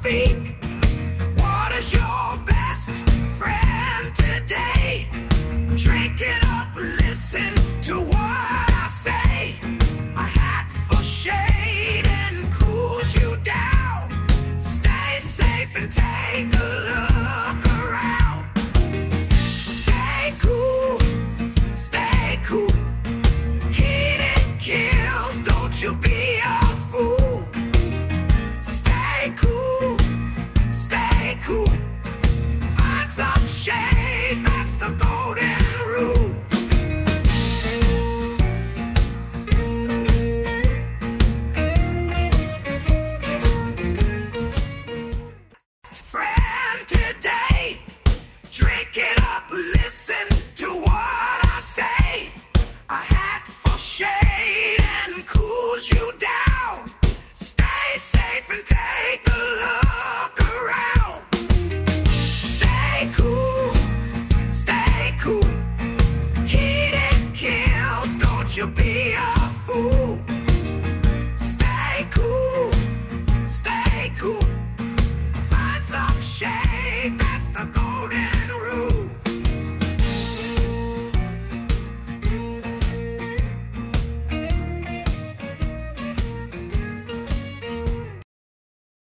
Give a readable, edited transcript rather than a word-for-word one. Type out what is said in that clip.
speak. What is your best friend today? Drink it up, listen to what I say. A hat for shade and cools you down. Stay safe and take a look around. Stay cool, stay cool. Heat kills, don't you be a fool. Stay cool, stay cool. Find some shade, that's the golden rule. Friend today, drink it up, listen to what I say. A hat for shade and cools you down. Stay safe and take a look around. Stay cool, stay cool. Heat kills, don't you be a fool. Stay cool, stay cool.